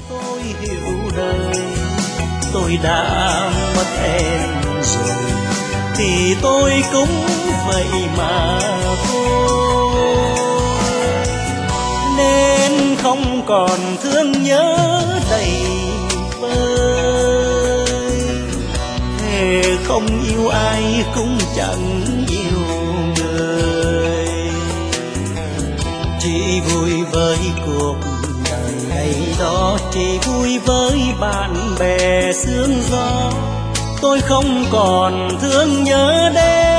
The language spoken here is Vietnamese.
Tôi hiểu đời, tôi đã mất em rồi, thì tôi cũng vậy mà thôi. Nên không còn thương nhớ đầy vơi, thề không yêu ai cũng chẳng yêu người. Chỉ vui với cuộc đời ngày đó, chỉ vui với bạn bè sương gió. Tôi không còn thương nhớ đến